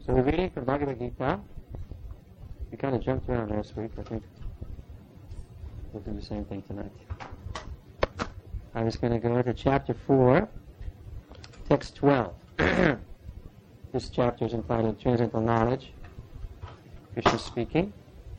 So we're reading from Bhagavad Gita. We kind of jumped around last week. I think we'll do the same thing tonight. I was going to go to chapter 4, text 12. This chapter is entitled Transcendental Knowledge. Krishna speaking.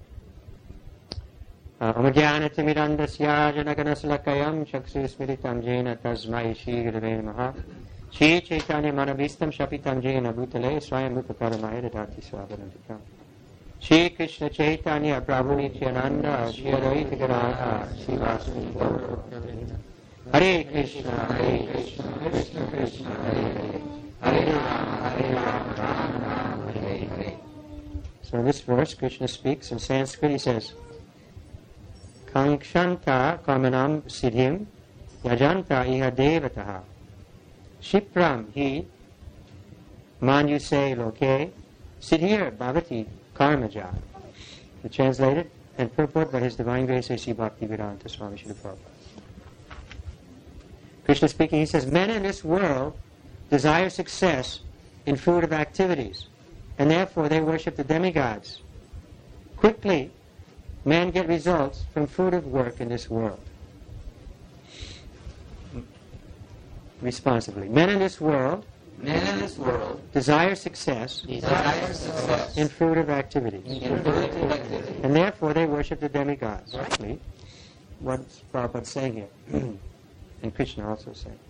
Omagyanatimirandasya janaganasalakayam chaksusmiritam jena tasmai shri gurave namaha Shri Chaitanya Manabhistam Shapitam Jena Bhutale Swayam Upaparamaya Dadati Swavanantikam Shri Krishna Chaitanya Prabhu Nityananda Shri Advaita Gadadhara Srivasadi Gaura Hare Krishna Krishna Krishna Hare Hare Hare Rama Rama Hare Hare. So in this verse Krishna speaks in Sanskrit. He says Kankshanta Kamanam Siddhim Yajanta Iha Devataha Shipram hi Manuse Loke Siddhir Bhavati Karmaja. The translated and purport by His Divine Grace A.C. Bhaktivedanta Swami Srila Prabhupada. Krishna speaking, he says, men in this world desire success in fruitive activities, and therefore they worship the demigods. Quickly, men get results from fruitive work in this world. Responsibly. Men in this world desire success in fruitive activities. And therefore they worship the demigods. Right. What's Prabhupada saying here? And Krishna also saying.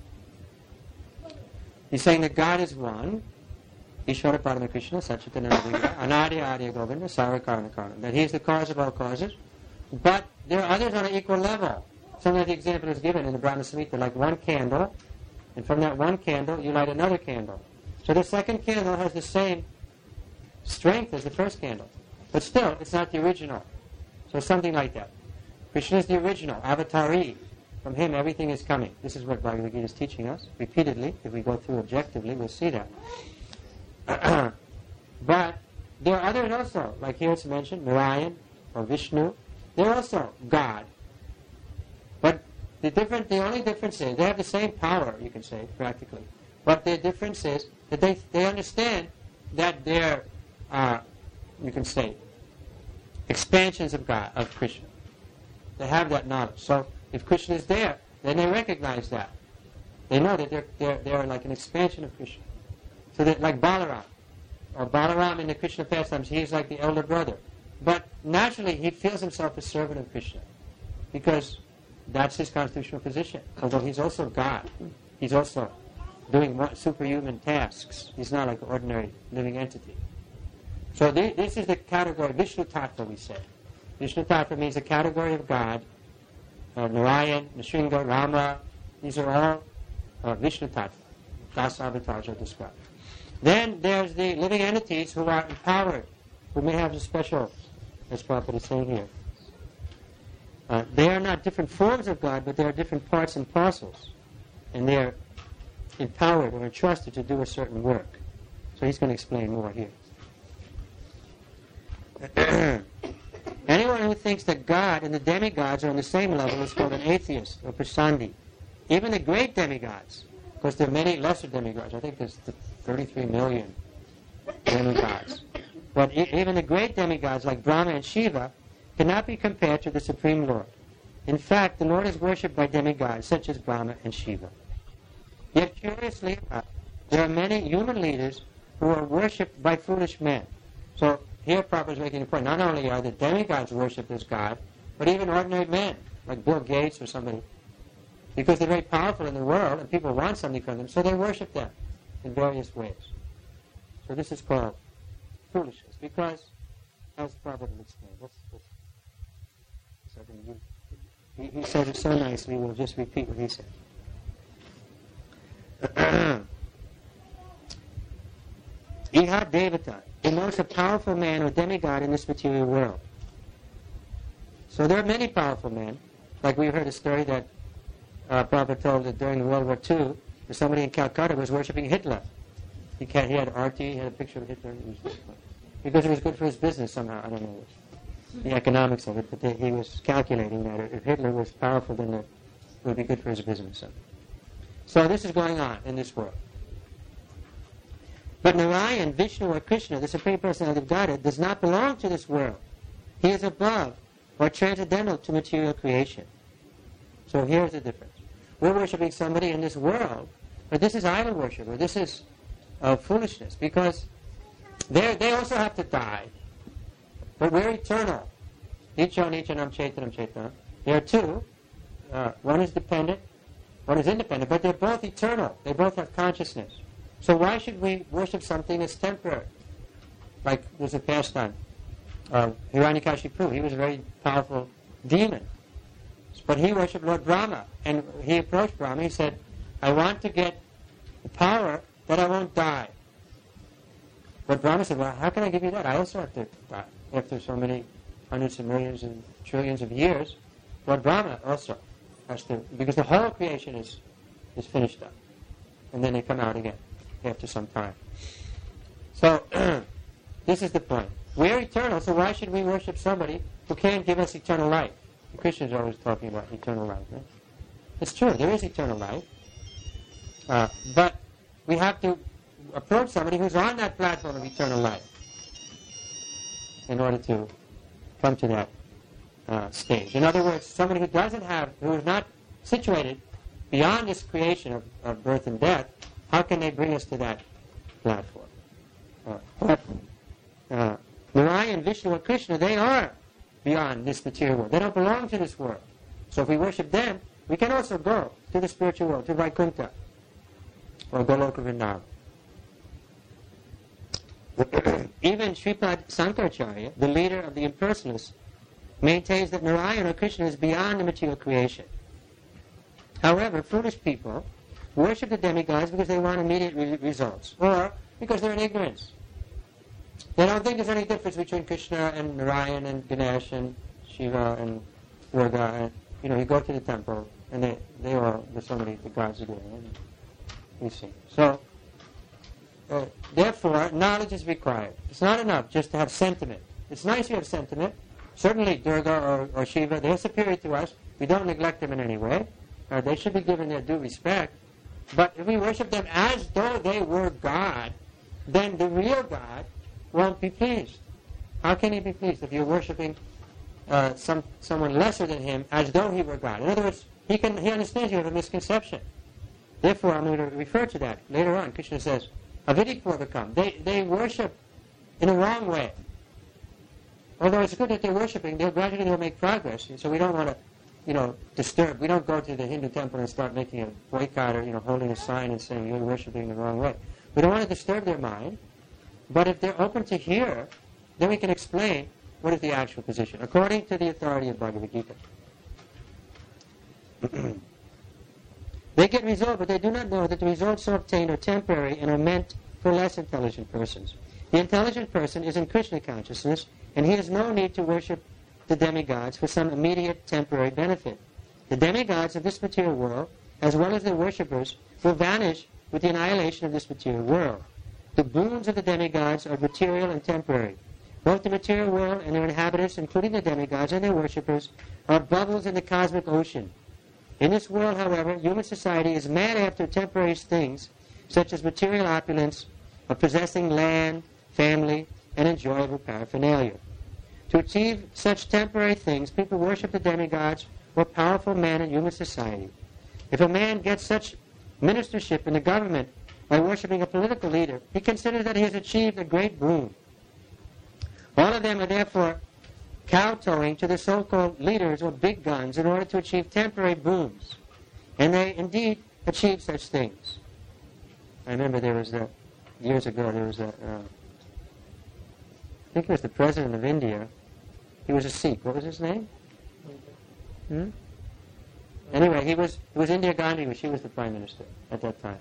He's saying that God is one, Ishvara Parama Krishna, Satchitananda Vigraha, Anadi Adi Govinda, Sarakarana Karana. That He is the cause of all causes. But there are others on an equal level. Some of the example is given in the Brahma Samhita, like one candle, and from that one candle, you light another candle. So the second candle has the same strength as the first candle. But still, it's not the original. So something like that. Krishna is the original, avatari. From Him, everything is coming. This is what Bhagavad Gita is teaching us. Repeatedly, if we go through objectively, we'll see that. But there are others also, like here it's mentioned, Narayan or Vishnu. They're also God. But the only difference is, they have the same power, you can say, practically. But the difference is that they understand that they're, you can say, expansions of God, of Krishna. They have that knowledge. So if Krishna is there, then they recognize that. They know that they're like an expansion of Krishna. So that, like Balaram, or Balaram in the Krishna pastimes, he's like the elder brother. But naturally, he feels himself a servant of Krishna, because that's his constitutional position. Although he's also God. He's also doing superhuman tasks. He's not like an ordinary living entity. So this is the category, Vishnu Tattva, we say. Vishnu Tattva means the category of God. Narayan, Nrsimha, Rama, these are all Vishnu Tattva. Dasa avatars are described. Then there's the living entities who are empowered, who may have a special, as Prabhupada is saying here. They are not different forms of God, but they are different parts and parcels. And they are empowered or entrusted to do a certain work. So he's going to explain more here. Anyone who thinks that God and the demigods are on the same level is called an atheist or prasandi. Even the great demigods, because there are many lesser demigods. I think there's 33 million demigods. But even the great demigods like Brahma and Shiva cannot be compared to the Supreme Lord. In fact, the Lord is worshipped by demigods such as Brahma and Shiva. Yet curiously enough, there are many human leaders who are worshipped by foolish men. So here Prabhupada is making the point, not only are the demigods worshipped as God, but even ordinary men, like Bill Gates or somebody, because they're very powerful in the world and people want something from them, so they worship them in various ways. So this is called foolishness, because, as Prabhupada will explain, he said it so nicely, we'll just repeat what he said. Iha Devata denotes a powerful man or demigod in this material world. So there are many powerful men. Like we heard a story that Prabhupada told that during World War II, somebody in Calcutta was worshipping Hitler. He had RT, he had a picture of Hitler. Because it was good for his business somehow. I don't know the economics of it, but he was calculating that if Hitler was powerful, then it would be good for his business. So this is going on in this world. But Narayan, Vishnu, or Krishna, the Supreme Personality of Godhead, does not belong to this world. He is above or transcendental to material creation. So here's the difference. We're worshipping somebody in this world, but this is idol worship, or this is foolishness, because they also have to die. But we're eternal. Iccho, Nichanam, Chetanam, Chetanam. There are two. One is dependent, one is independent, but they're both eternal. They both have consciousness. So why should we worship something that's temporary? Like there's a pastime of Hiranyakashipu. He was a very powerful demon. But he worshipped Lord Brahma. And he approached Brahma. He said, I want to get the power that I won't die. But Brahma said, well, how can I give you that? I also have to die. After so many hundreds of millions and trillions of years, Lord Brahma also has to, because the whole creation is finished up. And then they come out again after some time. So, this is the point. We're eternal, so why should we worship somebody who can't give us eternal life? The Christians are always talking about eternal life, right? It's true, there is eternal life. But we have to approach somebody who's on that platform of eternal life in order to come to that stage. In other words, somebody who is not situated beyond this creation of birth and death, how can they bring us to that platform? Narayan, Vishnu, and Krishna, they are beyond this material world. They don't belong to this world. So if we worship them, we can also go to the spiritual world, to Vaikuntha, or Goloka Vrindavan. Even Sripad Sankaracharya, the leader of the impersonalists, maintains that Narayana or Krishna is beyond the material creation. However, foolish people worship the demigods because they want immediate results, or because they're in ignorance. They don't think there's any difference between Krishna and Narayan and Ganesh and Shiva and Durga. And, you go to the temple, and there's so many the gods are there. And you see. So, therefore, knowledge is required. It's not enough just to have sentiment. It's nice to have sentiment. Certainly Durga or Shiva, they're superior to us. We don't neglect them in any way. They should be given their due respect. But if we worship them as though they were God, then the real God won't be pleased. How can he be pleased if you're worshiping someone lesser than him as though he were God? In other words, he understands you have a misconception. Therefore, I'm going to refer to that later on. Krishna says, avidikpurvakam. They worship in a wrong way. Although it's good that they're worshiping, gradually they'll make progress. And so we don't want to, disturb. We don't go to the Hindu temple and start making a boycott or, holding a sign and saying you're worshiping the wrong way. We don't want to disturb their mind. But if they're open to hear, then we can explain what is the actual position, according to the authority of Bhagavad Gita. They get results, but they do not know that the results so obtained are temporary and are meant for less intelligent persons. The intelligent person is in Krishna consciousness, and he has no need to worship the demigods for some immediate temporary benefit. The demigods of this material world, as well as their worshippers, will vanish with the annihilation of this material world. The boons of the demigods are material and temporary. Both the material world and their inhabitants, including the demigods and their worshippers, are bubbles in the cosmic ocean. In this world, however, human society is mad after temporary things, such as material opulence, of possessing land, family, and enjoyable paraphernalia. To achieve such temporary things, people worship the demigods or powerful men in human society. If a man gets such ministership in the government by worshipping a political leader, he considers that he has achieved a great boon. All of them are therefore kowtowing to the so-called leaders or big guns in order to achieve temporary boons. And they indeed achieve such things. I remember years ago, there was I think he was the president of India. He was a Sikh. What was his name? Anyway, he was Indira Gandhi. She was the prime minister at that time.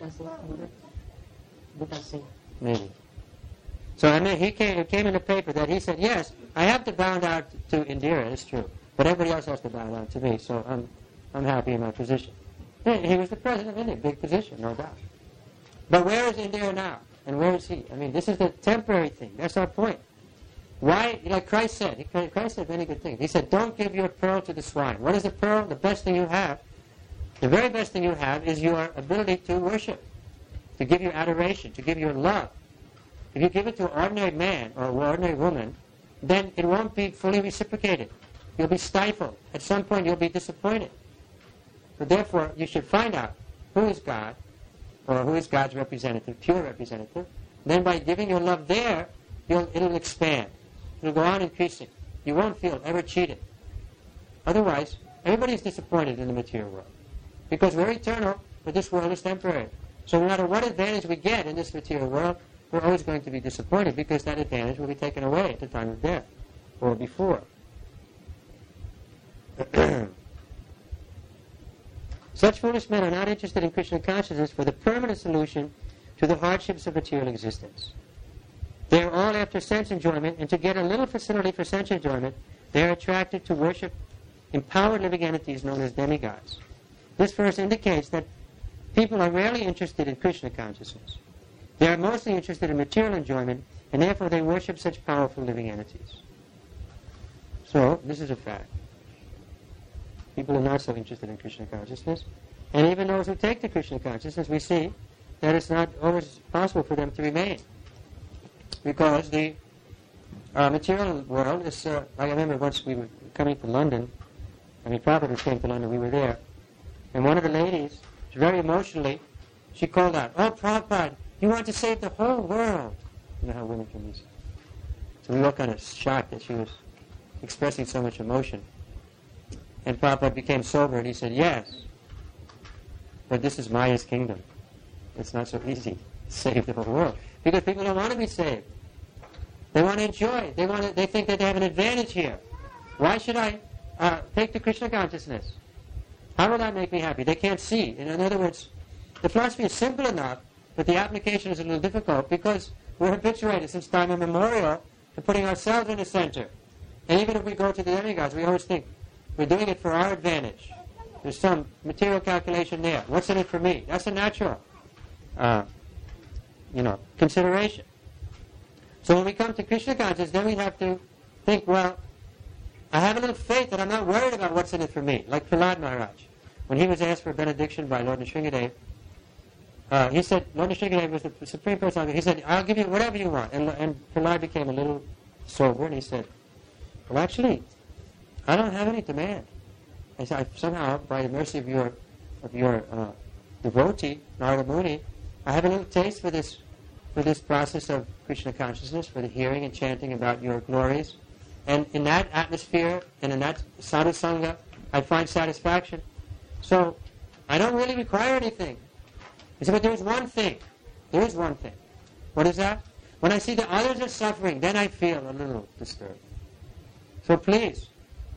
Maybe. So it came in the paper that he said, yes, I have to bow down to Indira, it's true, but everybody else has to bow down to me, so I'm happy in my position. He was the president of India, big position, no doubt. But where is Indira now? And where is he? I mean, this is the temporary thing. That's our point. Why, like Christ said many good things. He said, don't give your pearl to the swine. What is the pearl? The best thing you have. The very best thing you have is your ability to worship. to give you adoration, to give you love. If you give it to an ordinary man or an ordinary woman, then it won't be fully reciprocated. You'll be stifled. At some point you'll be disappointed. So therefore, you should find out who is God, or who is God's representative, pure representative. Then by giving your love there, it'll expand. It'll go on increasing. You won't feel ever cheated. Otherwise, everybody's disappointed in the material world. Because we're eternal, but this world is temporary. So no matter what advantage we get in this material world, we're always going to be disappointed because that advantage will be taken away at the time of death, or before. Such foolish men are not interested in Krishna consciousness for the permanent solution to the hardships of material existence. They are all after sense enjoyment, and to get a little facility for sense enjoyment, they are attracted to worship empowered living entities known as demigods. This verse indicates that people are rarely interested in Krishna consciousness. They are mostly interested in material enjoyment, and therefore they worship such powerful living entities. So, this is a fact. People are not so interested in Krishna consciousness. And even those who take to Krishna consciousness, we see that it's not always possible for them to remain. Because the material world is, I remember once we were coming to London, Prabhupada came to London, we were there, and one of the ladies, very emotionally, she called out, "Oh, Prabhupada, you want to save the whole world." You know how women can be. So we were kind of shocked that she was expressing so much emotion. And Prabhupada became sober and he said, "Yes, but this is Maya's kingdom. It's not so easy to save the whole world." Because people don't want to be saved. They want to enjoy. They think that they have an advantage here. Why should I take to Krishna consciousness? How will that make me happy? They can't see. In other words, the philosophy is simple enough, but the application is a little difficult because we're habituated since time immemorial to putting ourselves in the center. And even if we go to the demigods, we always think we're doing it for our advantage. There's some material calculation there. What's in it for me? That's a natural consideration. So when we come to Krishna consciousness, then we have to think, well, I have a little faith that I'm not worried about what's in it for me. Like Prahlad Maharaj. When he was asked for benediction by Lord Nrsingadev, he said, Lord Nrsingadev was the Supreme Personality. He said, "I'll give you whatever you want." And Prahlad became a little sober and he said, "Well, actually, I don't have any demand." I said, "Somehow, by the mercy of your devotee, Narada Muni, I have a little taste for this process of Krishna consciousness, for the hearing and chanting about your glories. And in that atmosphere and in that sadhu sangha, I find satisfaction. So I don't really require anything." He said, "But there is one thing. There is one thing. What is that? When I see that others are suffering, then I feel a little disturbed. So please,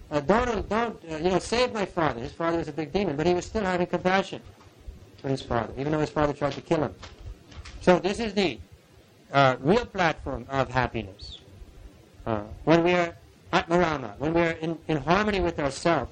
don't save my father." His father was a big demon, but he was still having compassion for his father, even though his father tried to kill him. So this is the real platform of happiness. When we are Atmarama, when we are in harmony with ourselves,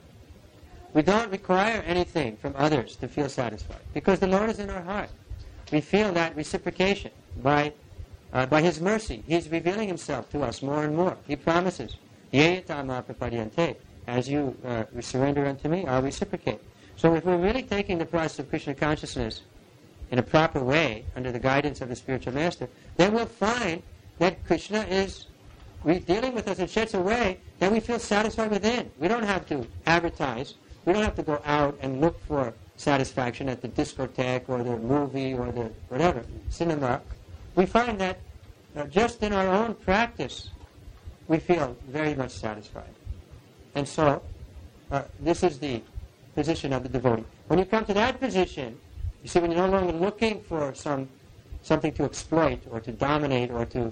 we don't require anything from others to feel satisfied, because the Lord is in our heart. We feel that reciprocation by His mercy. He's revealing Himself to us more and more. He promises, "Ye tama prapadyante," as you surrender unto me, I'll reciprocate. So if we're really taking the process of Krishna consciousness in a proper way, under the guidance of the spiritual master, then we'll find that Krishna is dealing with us in such a way that we feel satisfied within. We don't have to advertise. We don't have to go out and look for satisfaction at the discotheque or the movie or the whatever, cinema. We find that just in our own practice, we feel very much satisfied. And so, this is the position of the devotee. When you come to that position, you see, when you're no longer looking for something to exploit or to dominate or to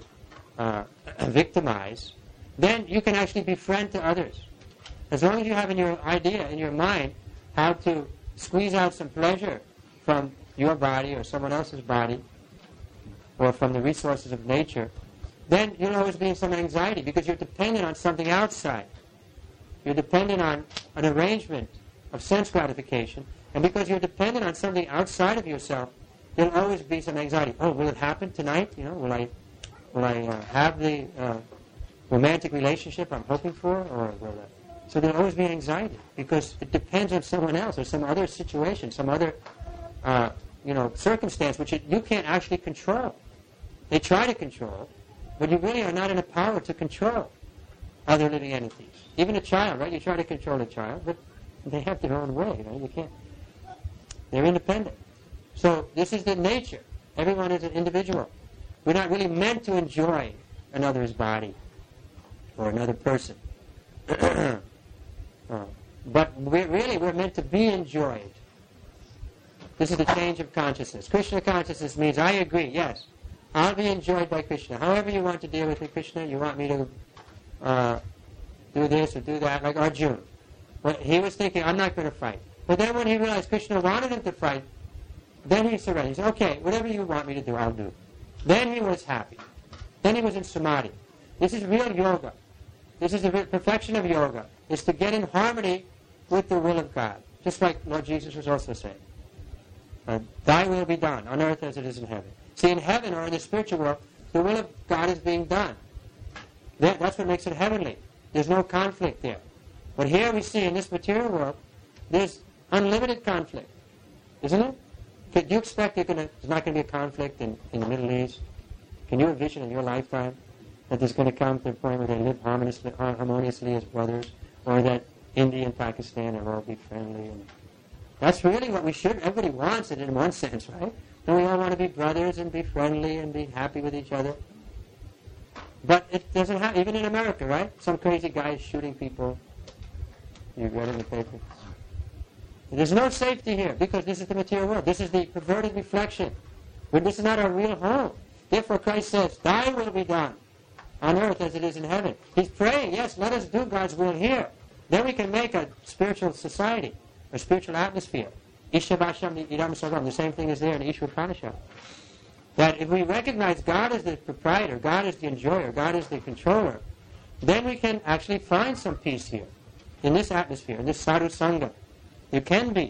victimize, then you can actually be friend to others. As long as you have in your idea, in your mind, how to squeeze out some pleasure from your body or someone else's body, or from the resources of nature, then you'll always be in some anxiety because you're dependent on something outside. You're dependent on an arrangement of sense gratification, and because you're dependent on something outside of yourself, there'll always be some anxiety. Oh, will it happen tonight? Will I have the romantic relationship I'm hoping for, or will I? So there'll always be anxiety because it depends on someone else or some other situation, some other circumstance which you can't actually control. They try to control, but you really are not in a power to control other living entities. Even a child, right? You try to control a child, but they have their own way, right? You can't. They're independent. So this is the nature. Everyone is an individual. We're not really meant to enjoy another's body or another person. But we're meant to be enjoyed. This is the change of consciousness. Krishna consciousness means, I agree, yes, I'll be enjoyed by Krishna. However you want to deal with me, Krishna, you want me to do this or do that, like Arjuna. But he was thinking, I'm not going to fight. But then when he realized Krishna wanted him to fight, then he surrendered. He said, okay, whatever you want me to do, I'll do. Then he was happy. Then he was in samadhi. This is real yoga. This is the perfection of yoga. It's to get in harmony with the will of God. Just like Lord Jesus was also saying. Thy will be done, on earth as it is in heaven. See, in heaven or in the spiritual world, the will of God is being done. That's what makes it heavenly. There's no conflict there. But here we see in this material world, there's unlimited conflict. Isn't it? Could you expect there's not going to be a conflict in the Middle East? Can you envision in your lifetime that there's going to come to a point where they live harmoniously as brothers, or that India and Pakistan will all be friendly? And that's really what everybody wants it in one sense, right? Don't we all want to be brothers and be friendly and be happy with each other? But it doesn't happen, even in America, right? Some crazy guy is shooting people. You read it in the paper. There's no safety here, because this is the material world. This is the perverted reflection. But this is not our real home. Therefore Christ says, thy will be done on earth as it is in heaven. He's praying, yes, let us do God's will here. Then we can make a spiritual society, a spiritual atmosphere. Ishabhasham idam sarvam, the same thing is there in Ishwar Upanishad. That if we recognize God as the proprietor, God as the enjoyer, God as the controller, then we can actually find some peace here, in this atmosphere, in this sadhu sangha. There can be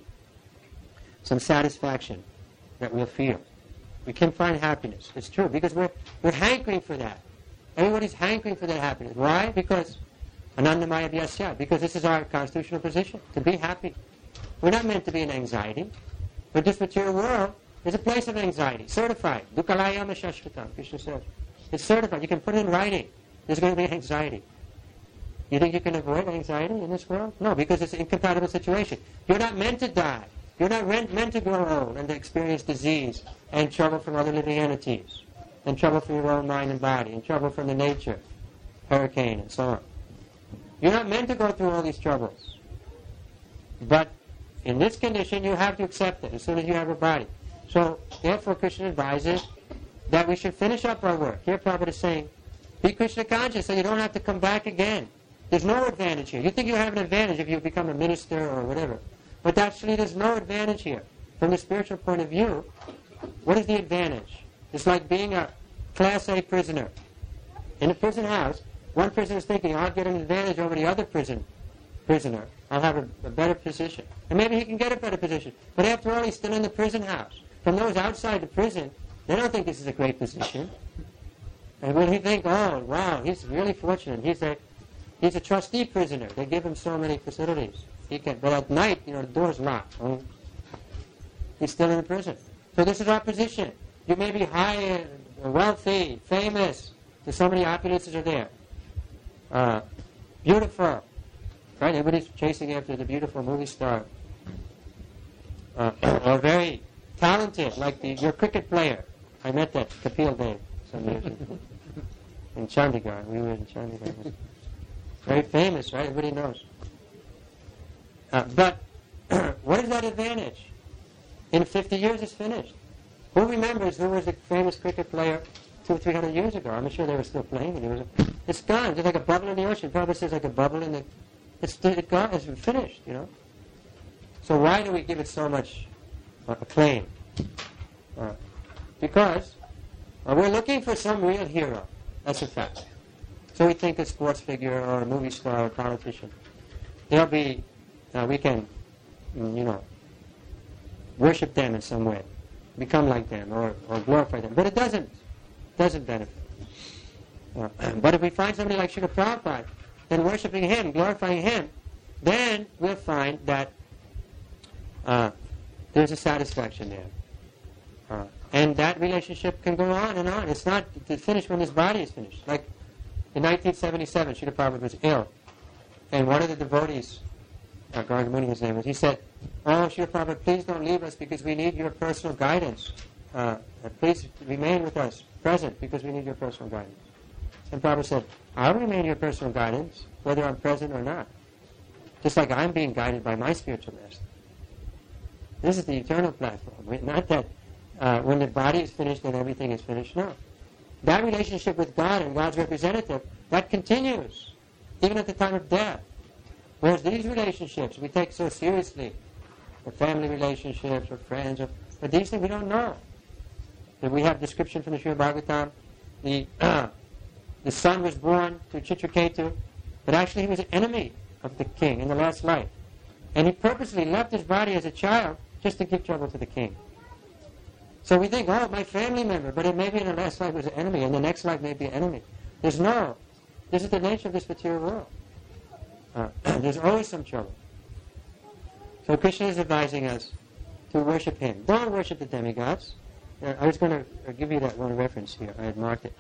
some satisfaction that we'll feel. We can find happiness. It's true, because we're hankering for that. Everybody's hankering for that happiness. Why? Because Anandamaya Vyasya, because this is our constitutional position, to be happy. We're not meant to be in anxiety. But this material world is a place of anxiety, certified. Dukkalayama Shashvatam, Krishna says. It's certified. You can put it in writing. There's going to be anxiety. You think you can avoid anxiety in this world? No, because it's an incompatible situation. You're not meant to die. You're not meant to grow old and to experience disease and trouble from other living entities, and trouble from your own mind and body, and trouble from the nature, hurricane, and so on. You're not meant to go through all these troubles. But in this condition, you have to accept it as soon as you have a body. So, therefore, Krishna advises that we should finish up our work. Here Prabhupada is saying, be Krishna conscious so you don't have to come back again. There's no advantage here. You think you have an advantage if you become a minister or whatever. But actually there's no advantage here. From the spiritual point of view, what is the advantage? It's like being a Class A prisoner. In a prison house, one prisoner is thinking, I'll get an advantage over the other prisoner. I'll have a better position. And maybe he can get a better position. But after all, he's still in the prison house. From those outside the prison, they don't think this is a great position. And when he think, oh, wow, he's really fortunate. He's a trustee prisoner. They give him so many facilities. But at night, the door's locked. He's still in the prison. So this is our position. You may be high, wealthy, famous. There's so many opulences are there. Beautiful. Right? Everybody's chasing after the beautiful movie star. Or very talented, like your cricket player. I met that Kapil Dev some years ago. In Chandigarh. We were in Chandigarh. Very famous, right? Everybody knows. But what is that advantage? In 50 years, it's finished. Who remembers who was the famous cricket player 200 or 300 years ago? I'm sure they were still playing. It's gone. It's like a bubble in the ocean. Prabhupada says like a bubble in the... It's gone. It's finished, So why do we give it so much acclaim? Because we're looking for some real hero. That's a fact. So we think a sports figure or a movie star or a politician. They'll be... we can, worship them in some way, become like them, or glorify them. But it doesn't benefit. But if we find somebody like Srila Prabhupada, then worshiping him, glorifying him, then we'll find that there's a satisfaction there. And that relationship can go on and on. It's not to finish when this body is finished. Like in 1977, Srila Prabhupada was ill. And one of the devotees, Garga Muni his name was, he said, "Oh, Srila Prabhupada, please don't leave us because we need your personal guidance. Please remain with us, present, because we need your personal guidance." And Prabhupada said, "I'll remain your personal guidance, whether I'm present or not. Just like I'm being guided by my spiritual master. This is the eternal platform. Not that when the body is finished, then everything is finished. No. That relationship with God and God's representative, that continues, even at the time of death. Whereas these relationships we take so seriously, or family relationships, or friends, but these things we don't know. That we have description from the Srimad Bhagavatam, the son was born to Chitraketu, but actually he was an enemy of the king in the last life. And he purposely left his body as a child just to give trouble to the king. So we think, oh, my family member, but it may be in the last life was an enemy, and the next life may be an enemy. This is the nature of this material world. There's always some trouble. So Krishna is advising us to worship him. Don't worship the demigods. I was going to give you that one reference here. I had marked it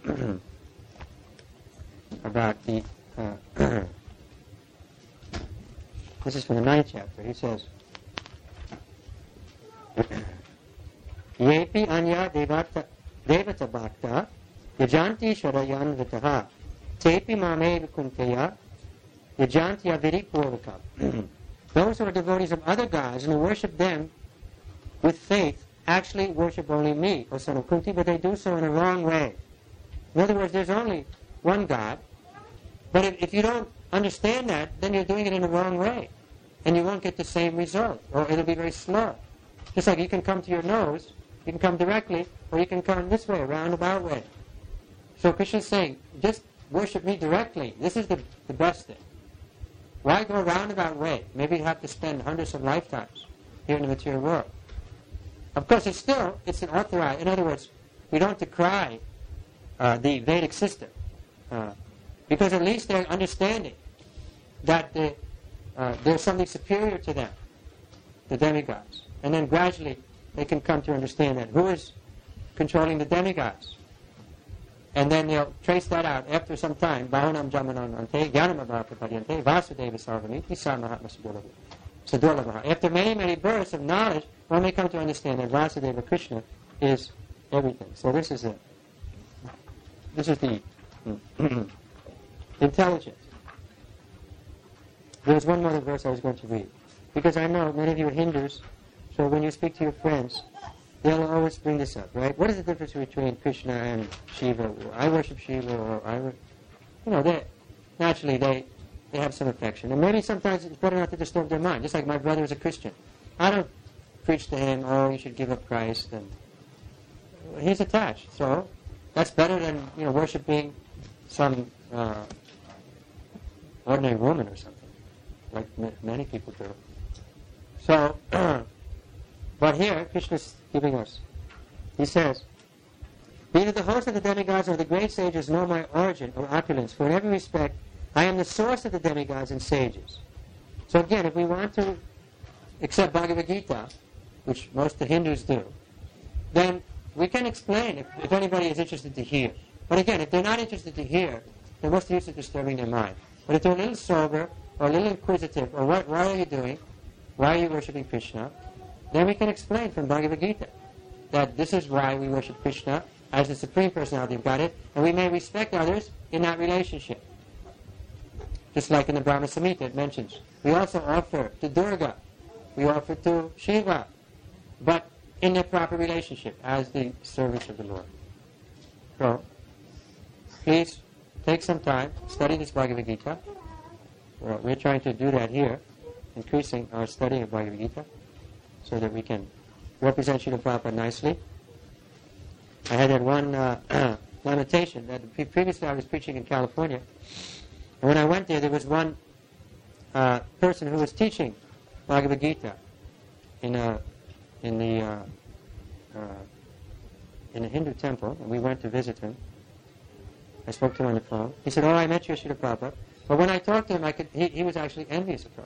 about the... this is from the 9th chapter. He says, Yepi anya devata bhakta yajanti sharayan vitaha tepi mame vikunteya yajanti aviri purvakam. Those who are devotees of other gods and who worship them with faith actually worship only me, O son of Kunti, but they do so in a wrong way. In other words, there's only one God, but if you don't understand that, then you're doing it in the wrong way, and you won't get the same result, or it'll be very slow. Just like you can come to your nose, you can come directly, or you can come this way, a roundabout way. So Krishna's saying, just worship me directly. This is the best thing. Why go a roundabout way? Maybe you have to spend hundreds of lifetimes here in the material world. Of course, it's an authorized. In other words, we don't decry the Vedic system, because at least they're understanding that there's something superior to them, the demigods. And then gradually they can come to understand that who is controlling the demigods. And then they'll trace that out after some time. Bahunam jamananante, jnanamabhakapadyante, vasudeva sarvamiti, samahatma sadurlabha. After many, many births of knowledge, one may come to understand that Vasudeva Krishna is everything. So this is it. This is the intelligence. There's one more verse I was going to read. Because I know many of you are Hindus, so when you speak to your friends, they'll always bring this up, right? What is the difference between Krishna and Shiva? I worship Shiva, or naturally they have some affection. And maybe sometimes it's better not to disturb their mind. Just like my brother is a Christian. I don't preach to him, oh, you should give up Christ. And he's attached. So that's better than, worshiping some ordinary woman or something, like many people do. So, but here, Krishna's giving us. He says, neither the host of the demigods or the great sages know my origin or opulence, for in every respect I am the source of the demigods and sages. So again, if we want to accept Bhagavad Gita, which most of the Hindus do, then we can explain if anybody is interested to hear. But again, if they're not interested to hear, then what's the use of disturbing their mind? But if they're a little sober, or a little inquisitive, or why are you doing? Why are you worshiping Krishna? Then we can explain from Bhagavad Gita that this is why we worship Krishna as the Supreme Personality of Godhead, and we may respect others in that relationship. Just like in the Brahma Samhita it mentions. We also offer to Durga, we offer to Shiva, but in their proper relationship as the servants of the Lord. So, please take some time, study this Bhagavad Gita. Well, we're trying to do that here, increasing our study of Bhagavad Gita, so that we can represent Srila Prabhupada nicely. I had that one lamentation that previously I was preaching in California, and when I went there was one person who was teaching Bhagavad Gita in a Hindu temple, and we went to visit him. I spoke to him on the phone. He said, "Oh, I met you, Srila Prabhupada." But when I talked to him, he was actually envious of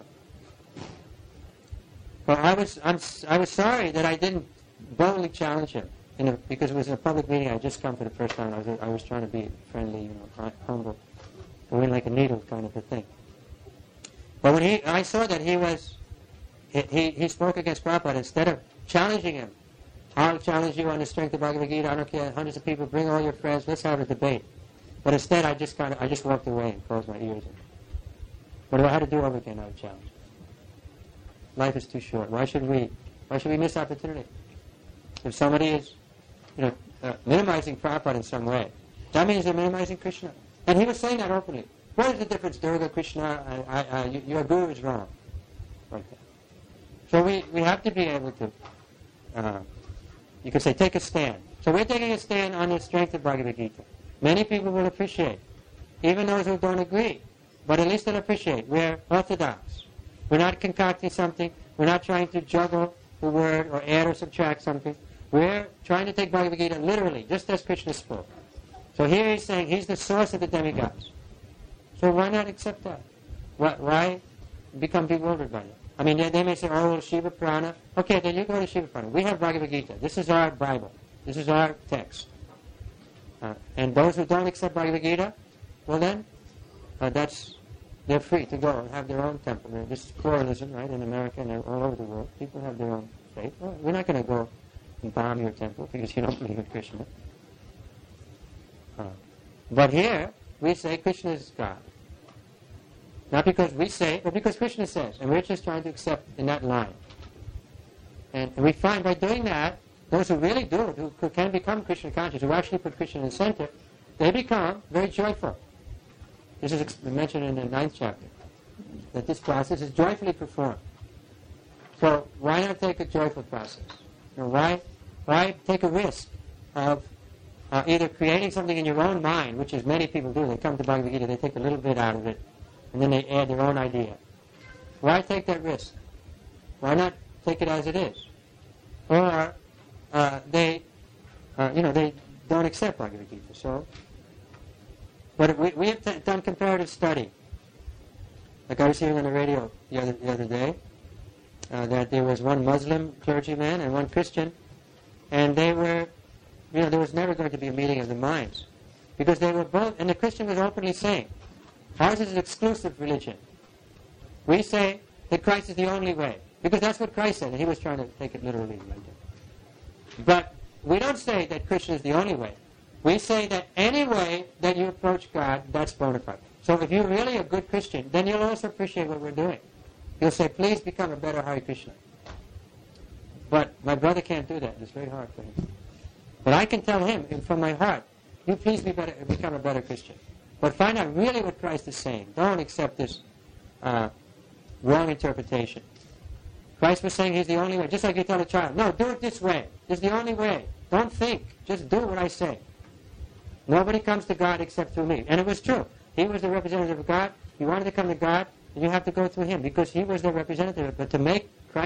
Prabhupada. But I was sorry that I didn't boldly challenge him because it was in a public meeting, I had just come for the first time. I was trying to be friendly, humble, go in like a needle kind of a thing. But when I saw that he spoke against Prabhupada instead of challenging him. I'll challenge you on the strength of Bhagavad Gita. I don't care, hundreds of people, bring all your friends, let's have a debate. But instead, I just walked away and closed my ears. But if I had to do over again, I would challenge. Life is too short. Why should we miss opportunity? If somebody is, minimizing Prabhupada in some way, that means they're minimizing Krishna. And he was saying that openly. What is the difference, Durga, Krishna? Your guru is wrong. Like that. So we have to be able to, you could say, take a stand. So we're taking a stand on the strength of Bhagavad Gita. Many people will appreciate, even those who don't agree, but at least they'll appreciate. We're orthodox. We're not concocting something. We're not trying to juggle the word or add or subtract something. We're trying to take Bhagavad Gita literally, just as Krishna spoke. So here he's saying he's the source of the demigods. So why not accept that? Why become bewildered by it? I mean, they may say, oh, Shiva Purana. Okay, then you go to Shiva Purana. We have Bhagavad Gita. This is our Bible. This is our text. And those who don't accept Bhagavad Gita, well then, they're free to go and have their own temple. This is pluralism, right, in America and all over the world. People have their own faith. Well, we're not going to go and bomb your temple because you don't believe in Krishna. But here, we say Krishna is God. Not because we say, but because Krishna says. And we're just trying to accept in that line. And we find by doing that, those who really do it, who can become Krishna conscious, who actually put Krishna in the center, they become very joyful. This is mentioned in the 9th chapter, that this process is joyfully performed. So why not take a joyful process? Why take a risk of either creating something in your own mind, which is many people do. They come to Bhagavad Gita, they take a little bit out of it, and then they add their own idea. Why take that risk? Why not take it as it is? Or they don't accept Bhagavad Gita. So, but we have done comparative study. Like I was hearing on the radio the other day that there was one Muslim clergyman and one Christian, and they were, there was never going to be a meeting of the minds because they were both. And the Christian was openly saying, ours is an exclusive religion. We say that Christ is the only way because that's what Christ said, and he was trying to take it literally like that. But we don't say that Krishna is the only way. We say that any way that you approach God, that's bona fide. So if you're really a good Christian, then you'll also appreciate what we're doing. You'll say, please become a better Hare Krishna. But my brother can't do that. It's very hard for him. But I can tell him from my heart, you please become a better Christian. But find out really what Christ is saying. Don't accept this wrong interpretation. Christ was saying he's the only way. Just like you tell a child, no, do it this way. This is the only way. Don't think. Just do what I say. Nobody comes to God except through me. And it was true. He was the representative of God. You wanted to come to God, and you have to go through him because he was the representative. But to make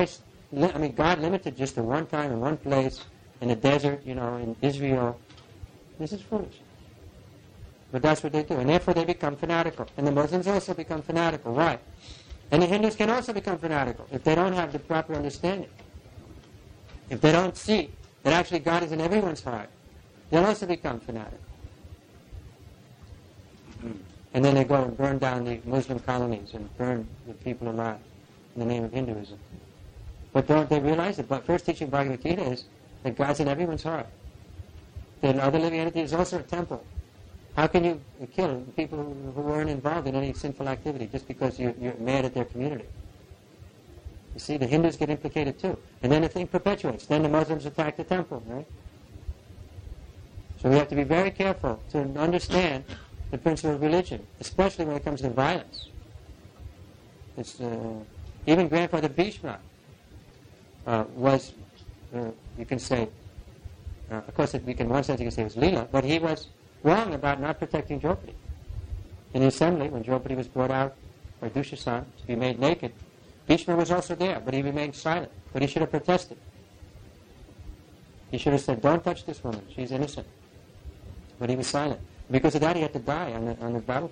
God limited just to one time and one place in the desert, in Israel, this is foolish. But that's what they do. And therefore they become fanatical. And the Muslims also become fanatical. Why? And the Hindus can also become fanatical if they don't have the proper understanding. If they don't see that actually God is in everyone's heart, they'll also become fanatical. And then they go and burn down the Muslim colonies and burn the people alive in the name of Hinduism. But don't they realize that? But first teaching Bhagavad Gita is that God's in everyone's heart. That other living entity is also a temple. How can you kill people who weren't involved in any sinful activity just because you're mad at their community? You see, the Hindus get implicated too. And then the thing perpetuates. Then the Muslims attack the temple, right? So we have to be very careful to understand the principle of religion, especially when it comes to violence. It's even Grandfather Bhishma was, you can say, of course, in one sense you can say it was Leela, but he was wrong about not protecting Draupadi. In the assembly, when Draupadi was brought out by Dushasana to be made naked, Bhishma was also there, but he remained silent. But he should have protested. He should have said, don't touch this woman, she's innocent. But he was silent. Because of that, he had to die on the battlefield.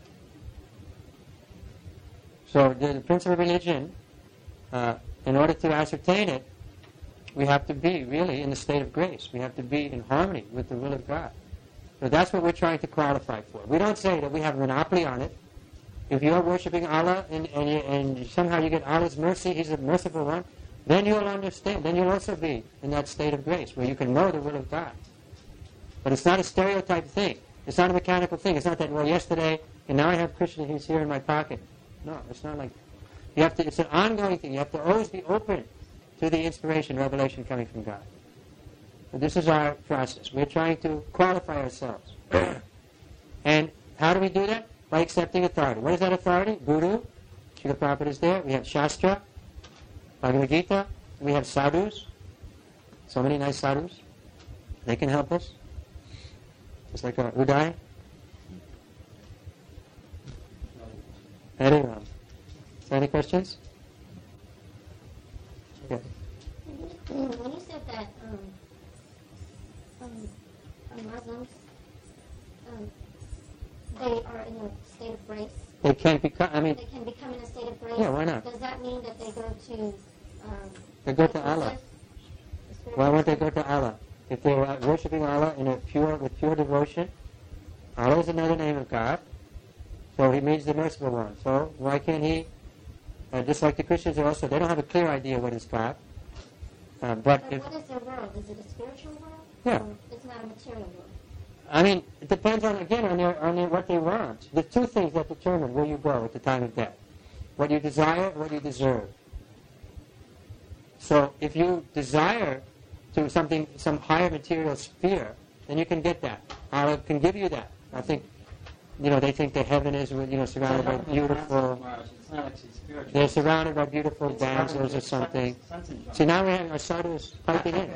So the principle of religion, in order to ascertain it, we have to be really in the state of grace. We have to be in harmony with the will of God. So that's what we're trying to qualify for. We don't say that we have a monopoly on it. If you're worshiping Allah and somehow you get Allah's mercy, He's a merciful one, then you'll understand. Then you'll also be in that state of grace where you can know the will of God. But it's not a stereotype thing. It's not a mechanical thing. It's not that, well, yesterday, and now I have Krishna, He's here in my pocket. No, it's not like that. You have to. It's an ongoing thing. You have to always be open to the inspiration, revelation coming from God. So this is our process. We're trying to qualify ourselves. And how do we do that? By accepting authority. What is that authority? Guru. Srila Prabhupada is there. We have Shastra, Bhagavad Gita. We have sadhus. So many nice sadhus. They can help us. Just like Uday. Hare Ram. Any questions? Okay. When you said that Muslims, they are in a state of grace. They can become. They can become in a state of grace. Yeah, why not? Does that mean that they go to? They go to Allah. Why won't they go to Allah? If they are worshiping Allah with pure devotion, Allah is another name of God. So He means the merciful one. So why can't He? Just like the Christians are also, they don't have a clear idea what is God. But what is their world? Is it a spiritual world? Yeah. Or it's not a material world? I mean, it depends on what they want. There's two things that determine where you go at the time of death: what you desire, what you deserve. So, if you desire to some higher material sphere, then you can get that. Allah can give you that. I think, they think that heaven is, surrounded by beautiful. It's not actually spiritual. They're surrounded by beautiful damsels or something. See, now we have our sadhus piping in.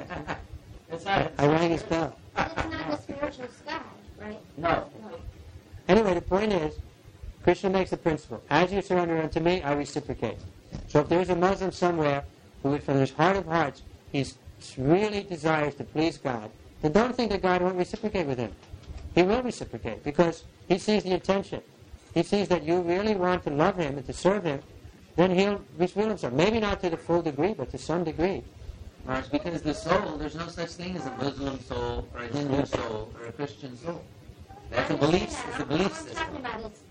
I rang his bell. But it's not the spiritual sky, right? No. Anyway, the point is, Krishna makes a principle. As you surrender unto me, I reciprocate. So if there's a Muslim somewhere who, from his heart of hearts, he really desires to please God, then don't think that God won't reciprocate with him. He will reciprocate because He sees the intention. He sees that you really want to love Him and to serve Him, then He'll reveal Himself. Maybe not to the full degree, but to some degree. Maharaj, because the soul, there's no such thing as a Muslim soul or a Hindu soul or a Christian soul. That's a belief. It's a belief What I'm system. talking about is,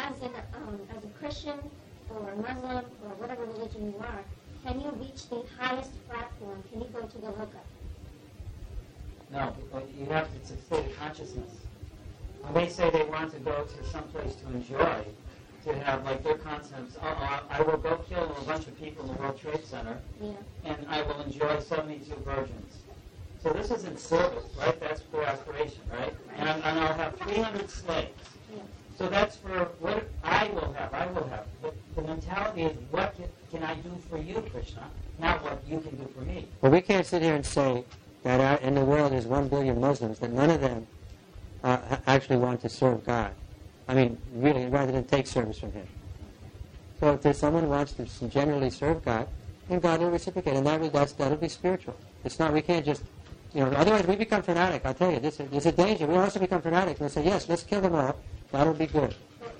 as a Christian or a Muslim or whatever religion you are, can you reach the highest platform? Can you go to the Loka? No, you have to, it's a state of consciousness. When they say they want to go to some place to enjoy, to have like their concepts, I will go kill a bunch of people in the World Trade Center, Yeah. and I will enjoy 72 virgins. So this isn't service, right? That's for aspiration, right? And I'll have 300 slaves. Yeah. So that's for what I will have. But the mentality is, what can I do for you, Krishna? Not what you can do for me. Well, we can't sit here and say that in the world there's 1 billion Muslims, that none of them actually want to serve God. I mean, really, rather than take service from Him. So if there's someone who wants to generally serve God, then God will reciprocate, and that'll be spiritual. It's not, we can't just, otherwise we become fanatic. I'll tell you, there's a danger. We'll also become fanatic. We'll say, yes, let's kill them all. That'll be good.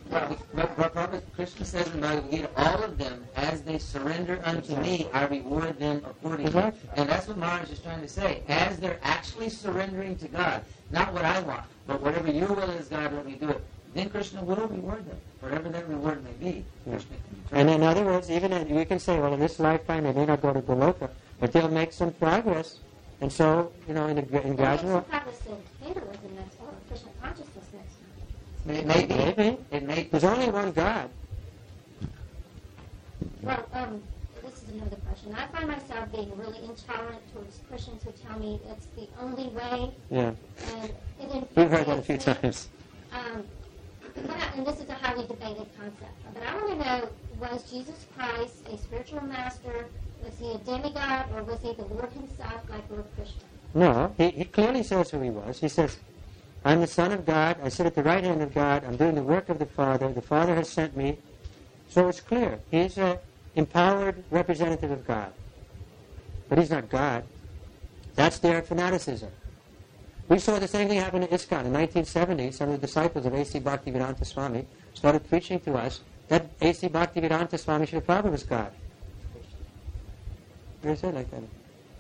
But Krishna says in Bhagavad Gita, all of them, as they surrender unto me, I reward them accordingly. Exactly. And that's what Maharaj is trying to say. As they're actually surrendering to God, not what I want, but whatever your will is, God, let me do it, then Krishna will reward them, whatever that reward may be. Yeah. Krishna can And in other words, we can say, well, in this lifetime they may not go to Goloka, but they'll make some progress. And so, in gradual... Prabhupada said fatalism next time, Krishna consciousness next time. Maybe. It may. There's only one God. Well, this is another question. I find myself being really intolerant towards Christians who tell me it's the only way, Yeah. and it infuriates We've heard that a few me. times. And this is a highly debated concept. But I want to know, was Jesus Christ a spiritual master? Was He a demigod, or was He the Lord Himself, like Lord Krishna? No, he clearly says who He was. He says, I'm the Son of God, I sit at the right hand of God, I'm doing the work of the Father has sent me. So it's clear, He's an empowered representative of God. But He's not God. That's their fanaticism. We saw the same thing happen to ISKCON. In 1970, some of the disciples of A.C. Bhaktivedanta Swami started preaching to us that A.C. Bhaktivedanta Swami Srila Prabhupada was God. Never said like that.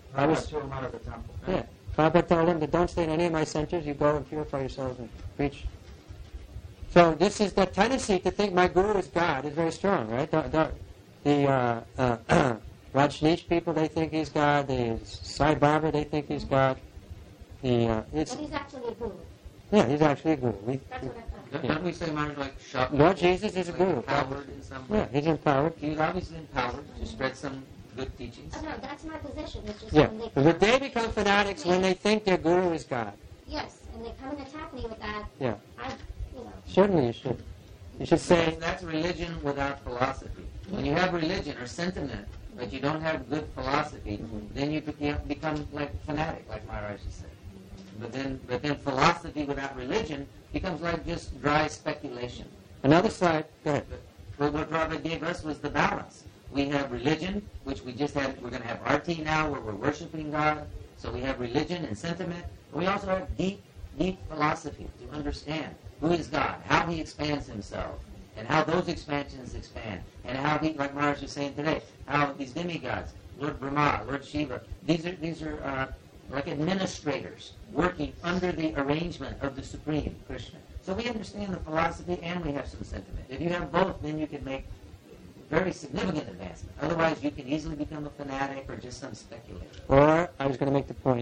Prabhupada threw him out of the temple. Yeah. Prabhupada told him that don't stay in any of my centers, you go and purify yourselves and preach. So this is the tendency to think my guru is God is very strong, right? The Rajneesh people, they think he's God. The Sai Baba, they think he's God. But he's actually a guru. Yeah, he's actually a guru. That's what I thought. Don't we say Maharaj like shot? Lord Jesus is a guru. Empowered in some way. Yeah, he's empowered. He was obviously empowered to spread some good teachings. Oh, no, that's my position. It's just Yeah, when but they become fanatics when they think their guru is God. Yes, and they come and attack me with that. Yeah, You know. certainly you should. You should say, That's religion without philosophy. When you have religion or sentiment, but you don't have good philosophy, then you become like fanatic, like Maharaj said. But then philosophy without religion becomes like just dry speculation. another slide. Go ahead. But what Prabhupada gave us was the balance. We have religion, which we just had. We're going to have arti now, where we're worshiping God. So we have religion and sentiment. But we also have deep philosophy to understand who is God, how He expands Himself, and how those expansions expand, and how He, like Maharaj was saying today, how these demigods, Lord Brahma, Lord Shiva, these are like administrators working under the arrangement of the Supreme Krishna. So we understand the philosophy and we have some sentiment. If you have both, then you can make very significant advancement. Otherwise, you can easily become a fanatic or just some speculator. Or, I was going to make the point,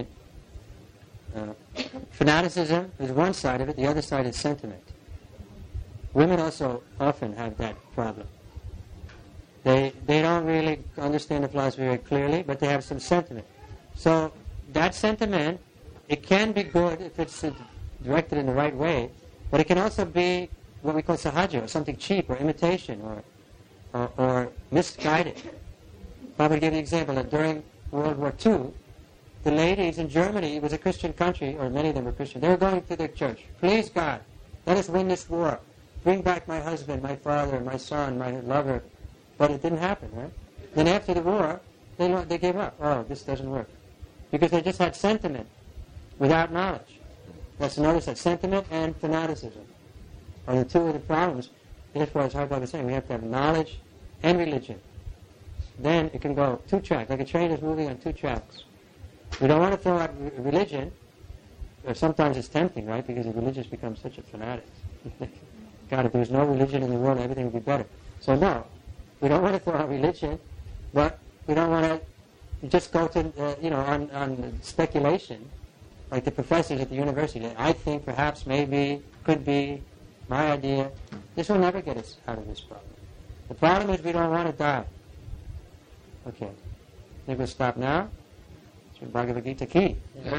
fanaticism is one side of it, the other side is sentiment. Women also often have that problem. They don't really understand the philosophy very clearly, but they have some sentiment. So that sentiment, it can be good if it's directed in the right way, but it can also be what we call sahaja, or something cheap, or imitation, or misguided. I would give the example that during World War II, the ladies in Germany, it was a Christian country, or many of them were Christian, they were going to their church. Please God, let us win this war. Bring back my husband, my father, my son, my lover. But it didn't happen, right? Then after the war, they gave up. Oh, this doesn't work. Because they just had sentiment without knowledge. Let's notice that sentiment and fanaticism are the two of the problems. Therefore, as Harbhav was saying, we have to have knowledge and religion. Then it can go two tracks, like a train is moving on two tracks. We don't want to throw out religion, or sometimes it's tempting, right? Because the religious becomes such a fanatic. God, if there was no religion in the world, everything would be better. So no, we don't want to throw out religion, but we don't want to just go to, on speculation, like the professors at the university. That I think perhaps, maybe, could be, my idea. This will never get us out of this problem. The problem is we don't want to die. Okay. I think we'll stop now. Bhagavad Gita ki.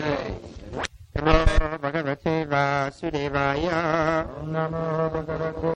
Namo Bhagavate Vasudevaya. Namo Bhagavate